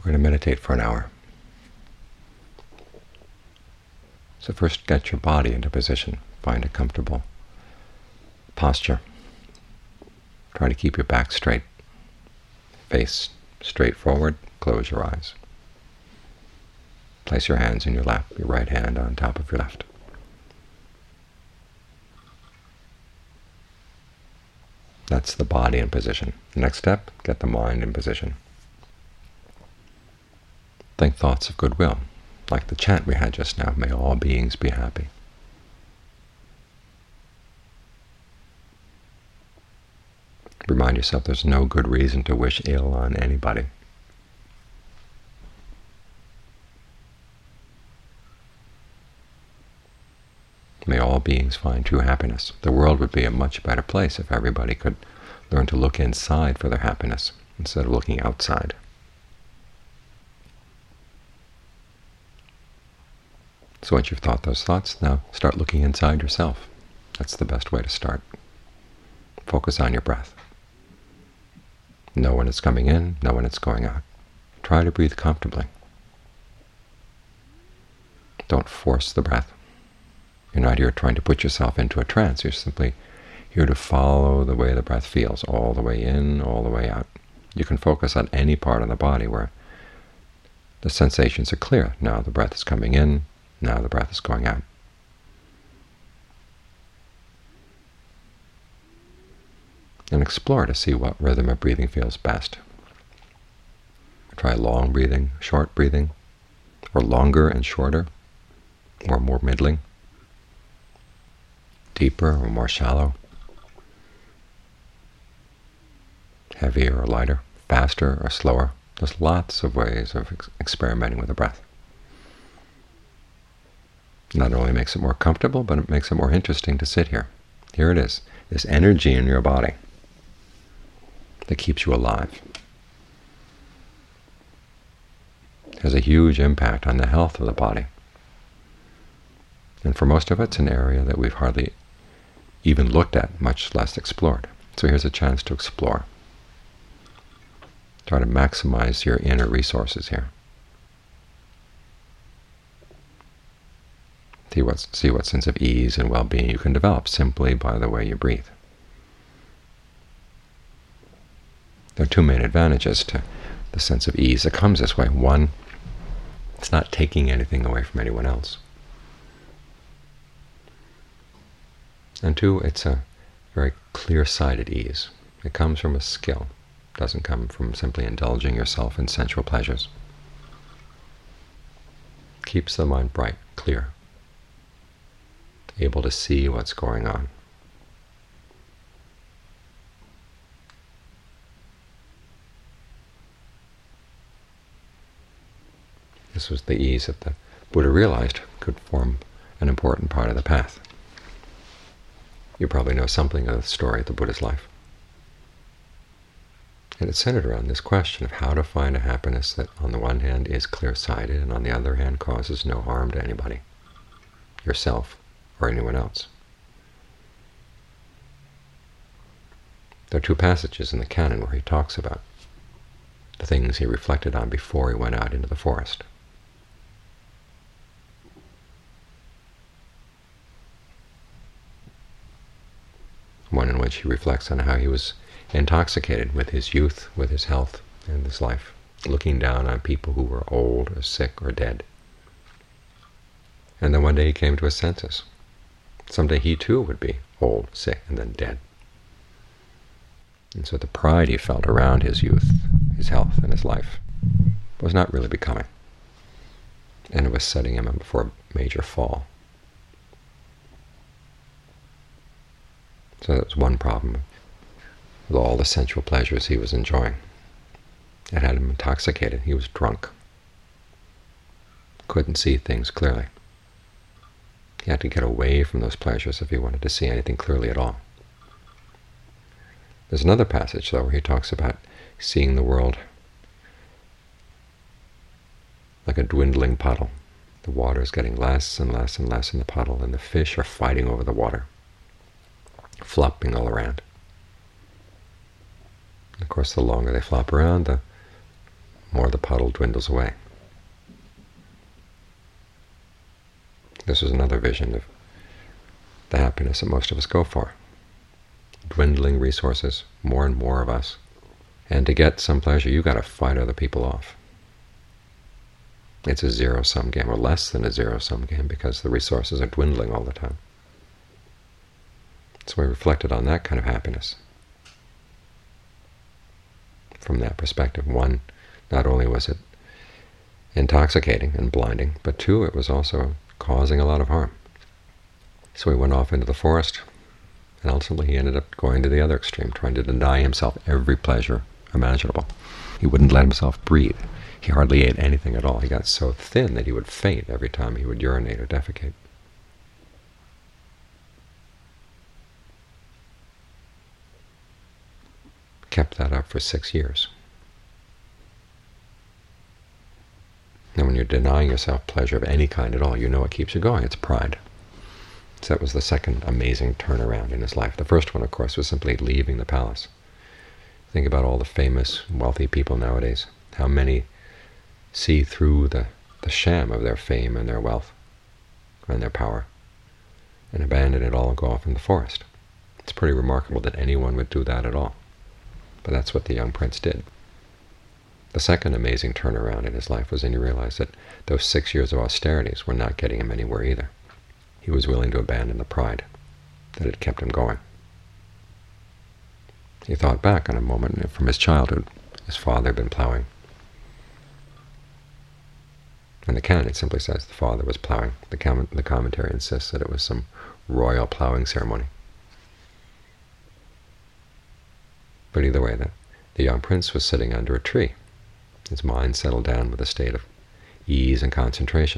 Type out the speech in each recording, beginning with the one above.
We're going to meditate for an hour. So first get your body into position. Find a comfortable posture. Try to keep your back straight. Face straight forward. Close your eyes. Place your hands in your lap, your right hand on top of your left. That's the body in position. Next step, get the mind in position. Think thoughts of goodwill, like the chant we had just now, may all beings be happy. Remind yourself there's no good reason to wish ill on anybody. May all beings find true happiness. The world would be a much better place if everybody could learn to look inside for their happiness instead of looking outside. So once you've thought those thoughts, now start looking inside yourself. That's the best way to start. Focus on your breath. Know when it's coming in, know when it's going out. Try to breathe comfortably. Don't force the breath. You're not here trying to put yourself into a trance. You're simply here to follow the way the breath feels, all the way in, all the way out. You can focus on any part of the body where the sensations are clear. Now the breath is coming in, now the breath is going out. And explore to see what rhythm of breathing feels best. Try long breathing, short breathing, or longer and shorter, or more middling, deeper or more shallow, heavier or lighter, faster or slower. There's lots of ways of experimenting with the breath. Not only makes it more comfortable, but it makes it more interesting to sit here. Here it is, this energy in your body that keeps you alive. It has a huge impact on the health of the body. And for most of it, it's an area that we've hardly even looked at, much less explored. So here's a chance to explore. Try to maximize your inner resources here. See what sense of ease and well-being you can develop simply by the way you breathe. There are two main advantages to the sense of ease that comes this way. One, it's not taking anything away from anyone else. And two, it's a very clear-sighted ease. It comes from a skill. It doesn't come from simply indulging yourself in sensual pleasures. It keeps the mind bright, clear, able to see what's going on. This was the ease that the Buddha realized could form an important part of the path. You probably know something of the story of the Buddha's life. And it's centered around this question of how to find a happiness that on the one hand is clear-sighted and on the other hand causes no harm to anybody, yourself or anyone else. There are two passages in the canon where he talks about the things he reflected on before he went out into the forest. One in which he reflects on how he was intoxicated with his youth, with his health and his life, looking down on people who were old or sick or dead. And then one day he came to his senses. Someday he too would be old, sick, and then dead. And so the pride he felt around his youth, his health, and his life was not really becoming. And it was setting him up for a major fall. So that was one problem with all the sensual pleasures he was enjoying. It had him intoxicated. He was drunk. Couldn't see things clearly. He had to get away from those pleasures if he wanted to see anything clearly at all. There's another passage, though, where he talks about seeing the world like a dwindling puddle. The water is getting less and less and less in the puddle, and the fish are fighting over the water, flopping all around. And of course, the longer they flop around, the more the puddle dwindles away. This is another vision of the happiness that most of us go for. Dwindling resources, more and more of us. And to get some pleasure, you've got to fight other people off. It's a zero-sum game, or less than a zero-sum game, because the resources are dwindling all the time. So we reflected on that kind of happiness. From that perspective, one, not only was it intoxicating and blinding, but two, it was also causing a lot of harm. So he went off into the forest, and ultimately he ended up going to the other extreme, trying to deny himself every pleasure imaginable. He wouldn't let himself breathe. He hardly ate anything at all. He got so thin that he would faint every time he would urinate or defecate. Kept that up for 6 years. And when you're denying yourself pleasure of any kind at all, you know what keeps you going. It's pride. So that was the second amazing turnaround in his life. The first one, of course, was simply leaving the palace. Think about all the famous, wealthy people nowadays. How many see through the sham of their fame and their wealth and their power and abandon it all and go off in the forest. It's pretty remarkable that anyone would do that at all. But that's what the young prince did. The second amazing turnaround in his life was when he realized that those 6 years of austerities were not getting him anywhere either. He was willing to abandon the pride that had kept him going. He thought back on a moment from his childhood. His father had been plowing. And the canon simply says the father was plowing. The commentary insists that it was some royal plowing ceremony. But either way, the young prince was sitting under a tree. His mind settled down with a state of ease and concentration.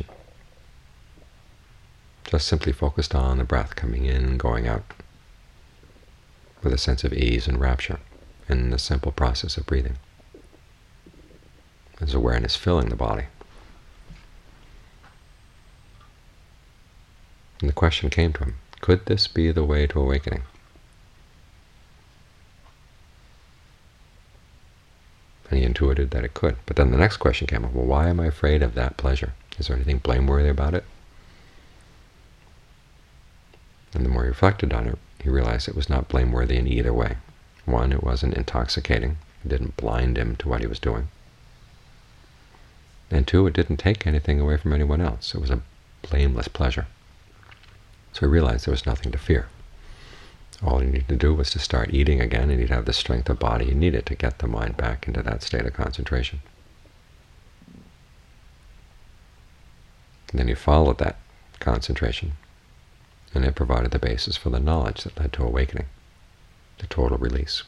Just simply focused on the breath coming in and going out, with a sense of ease and rapture in the simple process of breathing. His awareness filling the body. And the question came to him, could this be the way to awakening? And he intuited that it could. But then the next question came up, well, why am I afraid of that pleasure? Is there anything blameworthy about it? And the more he reflected on it, he realized it was not blameworthy in either way. One, it wasn't intoxicating. It didn't blind him to what he was doing. And two, it didn't take anything away from anyone else. It was a blameless pleasure. So he realized there was nothing to fear. All he needed to do was to start eating again, and he'd have the strength of body he needed to get the mind back into that state of concentration. And then he followed that concentration, and it provided the basis for the knowledge that led to awakening, the total release,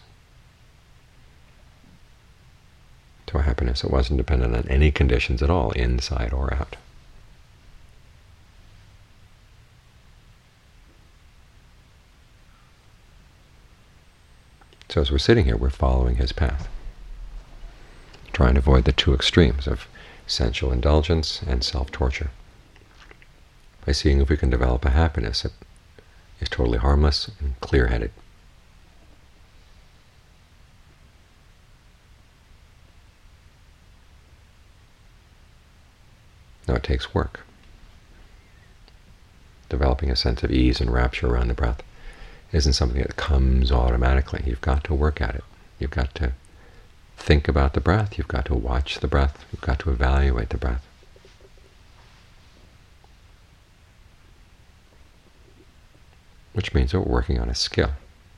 to a happiness that wasn't dependent on any conditions at all, inside or out. So as we're sitting here, we're following his path, trying to avoid the two extremes of sensual indulgence and self-torture, by seeing if we can develop a happiness that is totally harmless and clear-headed. Now it takes work. Developing a sense of ease and rapture around the breath isn't something that comes automatically. You've got to work at it. You've got to think about the breath. You've got to watch the breath. You've got to evaluate the breath. Which means that we're working on a skill.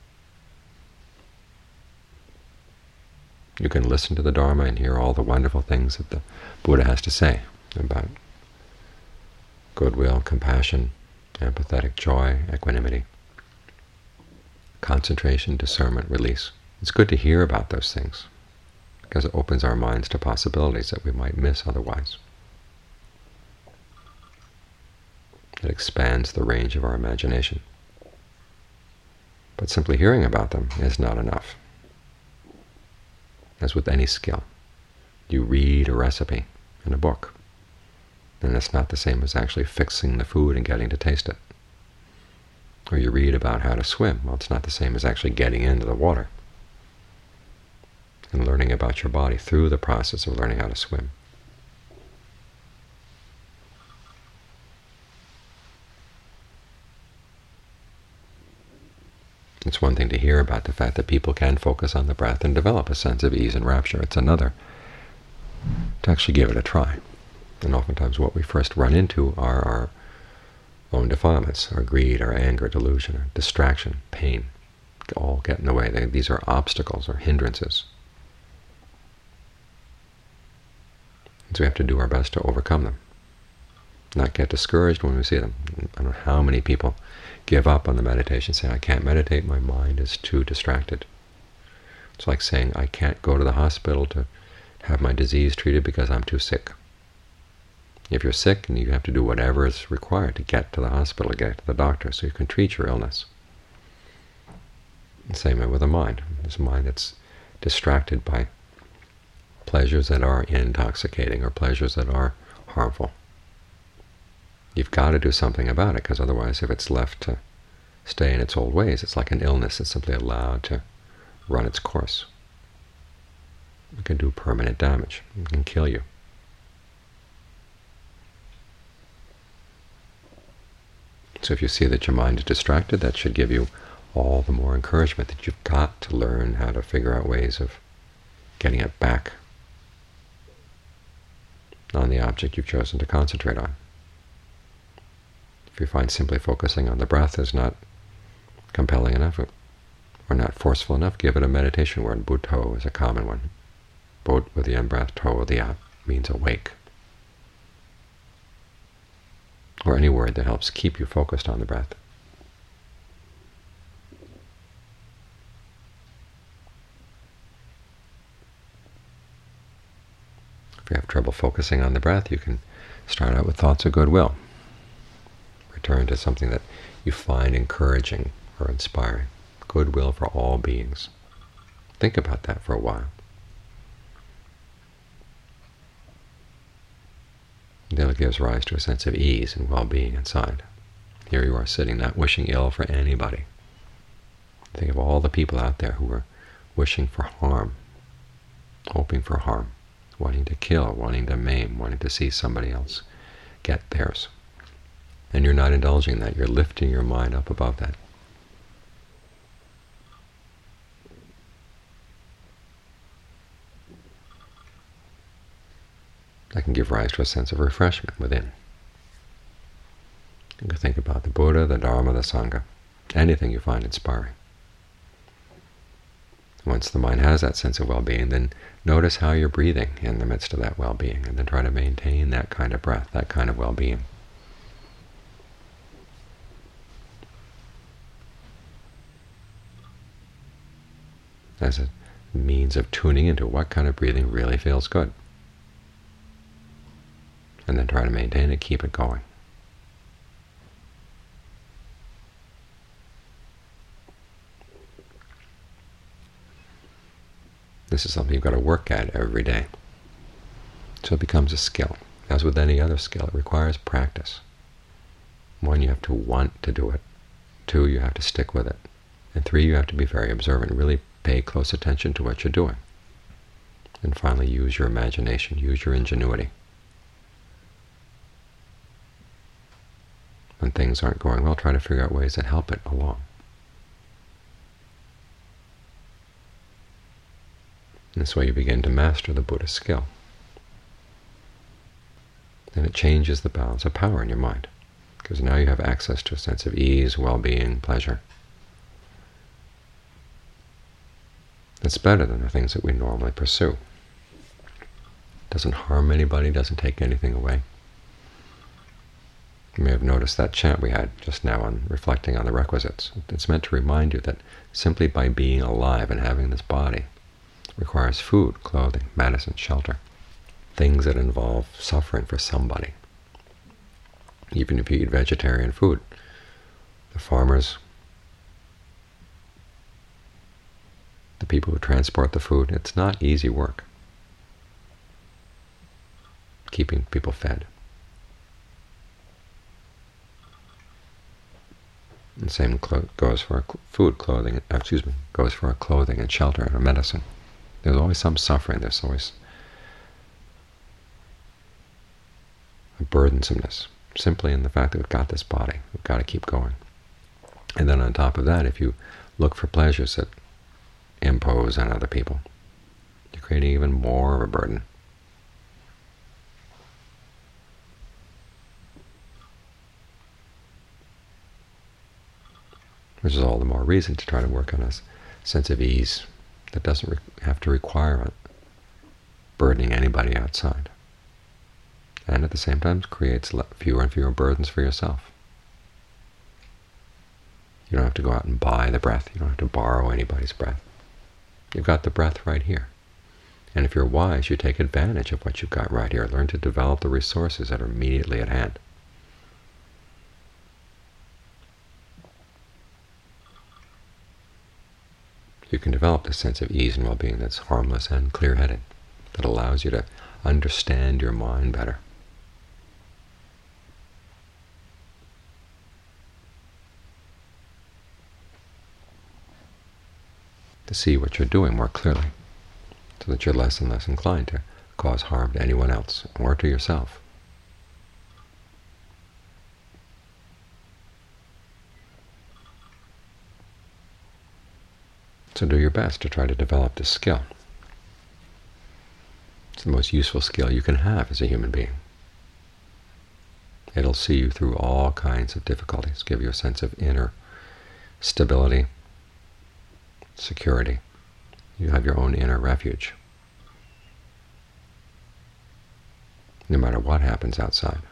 You can listen to the Dharma and hear all the wonderful things that the Buddha has to say about goodwill, compassion, empathetic joy, equanimity, concentration, discernment, release. It's good to hear about those things, because it opens our minds to possibilities that we might miss otherwise. It expands the range of our imagination. But simply hearing about them is not enough. As with any skill, you read a recipe in a book, and it's not the same as actually fixing the food and getting to taste it. Or you read about how to swim. Well, it's not the same as actually getting into the water. and learning about your body through the process of learning how to swim. It's one thing to hear about the fact that people can focus on the breath and develop a sense of ease and rapture. It's another to actually give it a try. And oftentimes what we first run into are our own defilements, our greed, our anger, delusion, our distraction, pain, all get in the way. These are obstacles or hindrances. And so we have to do our best to overcome them, not get discouraged when we see them. I don't know how many people give up on the meditation, say, I can't meditate, my mind is too distracted. It's like saying, I can't go to the hospital to have my disease treated because I'm too sick. If you're sick, and you have to do whatever is required to get to the hospital, get to the doctor, so you can treat your illness. The same way with the mind. This mind that's distracted by pleasures that are intoxicating or pleasures that are harmful. You've got to do something about it, because otherwise if it's left to stay in its old ways, it's like an illness that's simply allowed to run its course. It can do permanent damage. It can kill you. So if you see that your mind is distracted, that should give you all the more encouragement that you've got to learn how to figure out ways of getting it back on the object you've chosen to concentrate on. If you find simply focusing on the breath is not compelling enough or not forceful enough, give it a meditation word. Buddho is a common one. Bud with the in-breath, to with the out means awake. Or any word that helps keep you focused on the breath. If you have trouble focusing on the breath, you can start out with thoughts of goodwill. Return to something that you find encouraging or inspiring. Goodwill for all beings. Think about that for a while. Then it gives rise to a sense of ease and well-being inside. Here you are sitting, not wishing ill for anybody. Think of all the people out there who are wishing for harm, hoping for harm, wanting to kill, wanting to maim, wanting to see somebody else get theirs. And you're not indulging in that. You're lifting your mind up above that. That can give rise to a sense of refreshment within. You can think about the Buddha, the Dharma, the Sangha, anything you find inspiring. Once the mind has that sense of well-being, then notice how you're breathing in the midst of that well-being, and then try to maintain that kind of breath, that kind of well-being. As a means of tuning into what kind of breathing really feels good. And then try to maintain it, keep it going. This is something you've got to work at every day. So it becomes a skill. As with any other skill, it requires practice. 1, you have to want to do it. 2, you have to stick with it. And 3, you have to be very observant, really pay close attention to what you're doing. And finally, use your imagination, use your ingenuity. When things aren't going well, try to figure out ways that help it along. And this way you begin to master the Buddhist skill. Then it changes the balance of power in your mind, because now you have access to a sense of ease, well-being, pleasure. It's better than the things that we normally pursue. Doesn't harm anybody, doesn't take anything away. You may have noticed that chant we had just now on reflecting on the requisites. It's meant to remind you that simply by being alive and having this body requires food, clothing, medicine, shelter, things that involve suffering for somebody. Even if you eat vegetarian food, the farmers, the people who transport the food, it's not easy work keeping people fed. The same goes for food, clothing. Goes for clothing and shelter and medicine. There's always some suffering. There's always a burdensomeness, simply in the fact that we've got this body. We've got to keep going. And then on top of that, if you look for pleasures that impose on other people, you're creating even more of a burden. Which is all the more reason to try to work on a sense of ease that doesn't have to require burdening anybody outside. And at the same time creates fewer and fewer burdens for yourself. You don't have to go out and buy the breath. You don't have to borrow anybody's breath. You've got the breath right here. And if you're wise, you take advantage of what you've got right here. Learn to develop the resources that are immediately at hand. You can develop this sense of ease and well-being that's harmless and clear-headed, that allows you to understand your mind better. To see what you're doing more clearly, so that you're less and less inclined to cause harm to anyone else or to yourself. So do your best to try to develop this skill. It's the most useful skill you can have as a human being. It'll see you through all kinds of difficulties, give you a sense of inner stability, security. You have your own inner refuge, no matter what happens outside.